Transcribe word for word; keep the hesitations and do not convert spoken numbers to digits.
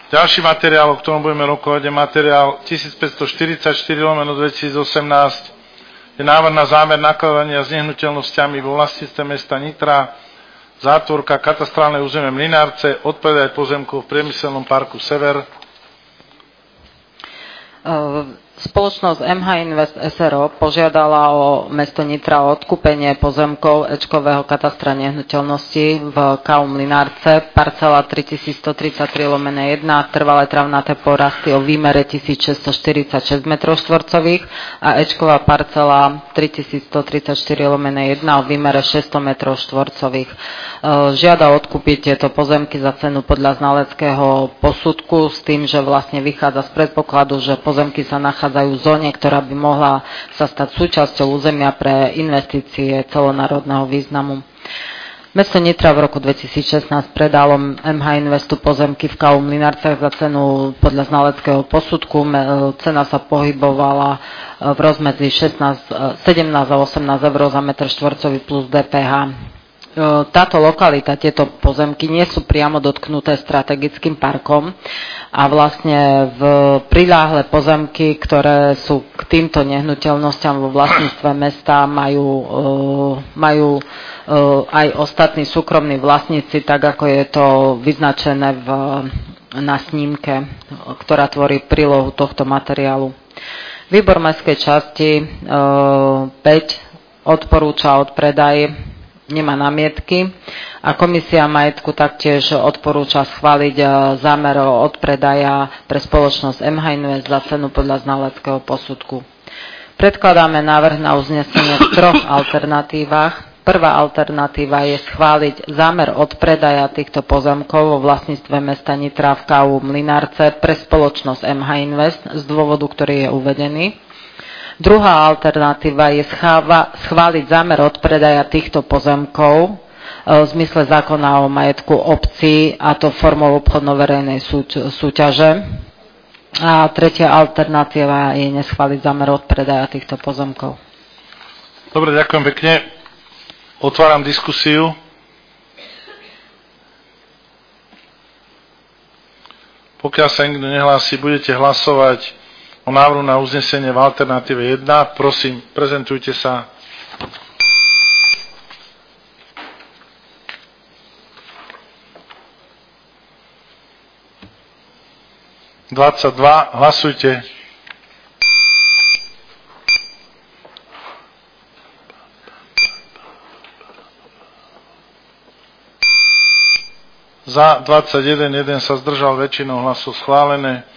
Ďalší materiál, o ktorom budeme rokovať, je materiál tisícpäťstoštyridsaťštyri lomeno dvetisícosemnásť. Je návrh na zámer nakladania s nehnuteľnosťami vo vlastníctve mesta Nitra, zátvorka katastrálne územie Mlynárce, odpredaj pozemkov v priemyselnom parku Sever. Spoločnosť em há Invest es er o požiadala o mesto Nitra o odkúpenie pozemkov Ečkového katastra nehnuteľnosti v ká ú Mlynárce, parcela tritisícstotridsaťtri lomeno jeden, trvalé travnaté porasty o výmere tisícšesťstoštyridsaťšesť metrov štvorcových a Ečková parcela tritisícstotridsaťštyri lomeno jeden o výmere šesťsto metrov štvorcových. Žiada odkúpiť tieto pozemky za cenu podľa znaleckého posudku s tým, že vlastne vychádza z predpokladu, že pozemky sa nachádzajú v zóne, ktorá by mohla sa stať súčasťou územia pre investície celonárodného významu. Mesto Nitra v roku dvetisícšestnásť predalo em há Investu pozemky v ká ú Mlynárcach za cenu podľa znaleckého posudku. Cena sa pohybovala v rozmedzi šestnásť, sedemnásť a osemnásť eur za meter štvorcový plus dé pé há. Táto lokalita, tieto pozemky nie sú priamo dotknuté strategickým parkom a vlastne v priľahlé pozemky, ktoré sú k týmto nehnuteľnosťam vo vlastníctve mesta, majú, majú aj ostatní súkromní vlastníci, tak ako je to vyznačené v, na snímke, ktorá tvorí prílohu tohto materiálu. Výbor mestskej časti päť odporúča odpredaj, nemá námietky a komisia majetku taktiež odporúča schváliť zámer odpredaja pre spoločnosť em há Invest za cenu podľa znaleckého posudku. Predkladáme návrh na uznesenie v troch alternatívach. Prvá alternatíva je schváliť zámer odpredaja týchto pozemkov vo vlastníctve mesta Nitra v ká ú Mlynárce pre spoločnosť em há Invest z dôvodu, ktorý je uvedený. Druhá alternatíva je schváliť zámer odpredaja týchto pozemkov v zmysle zákona o majetku obcí, a to formou obchodno-verejnej súťaže. A tretia alternatíva je neschváliť zámer odpredaja týchto pozemkov. Dobre, ďakujem pekne. Otváram diskusiu. Pokiaľ sa nikto nehlási, budete hlasovať o návrhu na uznesenie v alternatíve jeden. Prosím, prezentujte sa. dvadsaťdva. Hlasujte. Za dvadsaťjeden, jeden sa zdržal, väčšinou hlasov schválené.